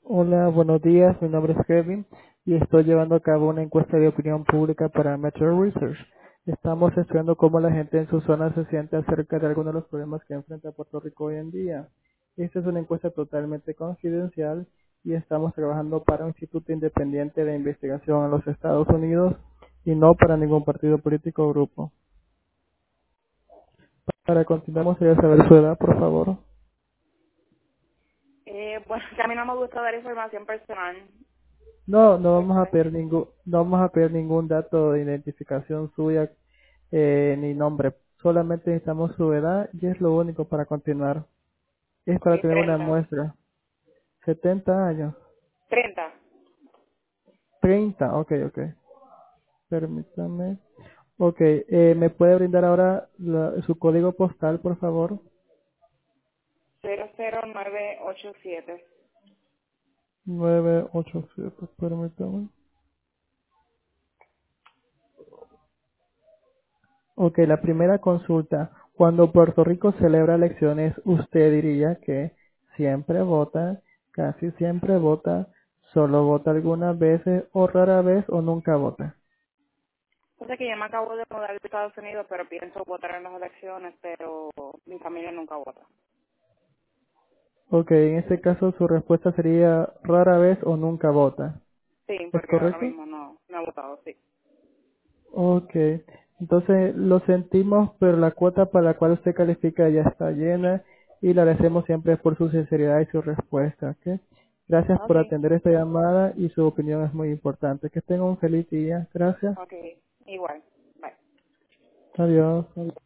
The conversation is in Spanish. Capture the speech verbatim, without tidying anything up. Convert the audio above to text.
Hola, buenos días. Mi nombre es Kevin y estoy llevando a cabo una encuesta de opinión pública para Metro Research. Estamos estudiando cómo la gente en su zona se siente acerca de algunos de los problemas que enfrenta Puerto Rico hoy en día. Esta es una encuesta totalmente confidencial y estamos trabajando para un instituto independiente de investigación en los Estados Unidos y no para ningún partido político o grupo. Para continuar, me gustaría saber su edad, por favor. Eh, bueno, que a mí no me gusta dar información personal. No, no vamos a Personal. pedir ningún, no vamos a pedir ningún dato de identificación suya eh, ni nombre. Solamente necesitamos su edad y es lo único para continuar. Es Ok, para tener una treinta. muestra. setenta años. treinta. treinta, ok, ok. Permítame. Ok, eh, ¿me puede brindar ahora la- su código postal, por favor? cero cero nueve ocho siete. nueve ocho siete, permítame. Ok, la primera consulta. Cuando Puerto Rico celebra elecciones, ¿usted diría que siempre vota, casi siempre vota, solo vota algunas veces o rara vez o nunca vota? Entonces que yo me acabo de mudar de Estados Unidos, pero pienso votar en las elecciones, pero mi familia nunca vota. Ok, en este caso su respuesta sería rara vez o nunca vota. Sí, ¿Es porque ahora correcto? mismo no, no he votado, sí. Ok, entonces lo sentimos, pero la cuota para la cual usted califica ya está llena y le agradecemos siempre por su sinceridad y su respuesta. ¿Ok? Gracias Ok, por atender esta llamada y su opinión es muy importante. Que tenga un feliz día. Gracias. ok, igual. Bye. Adiós.